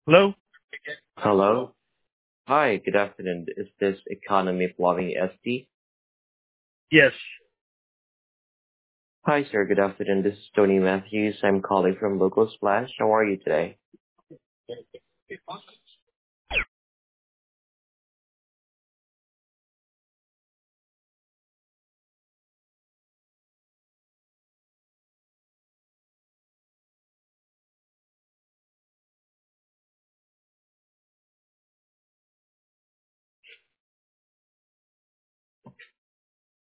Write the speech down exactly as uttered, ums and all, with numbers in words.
Hello? Hello. Hi, good afternoon. Is this Economy Plumbing S T? Yes. Hi, sir. Good afternoon. This is Tony Matthews. I'm calling from Local Splash. How are you today?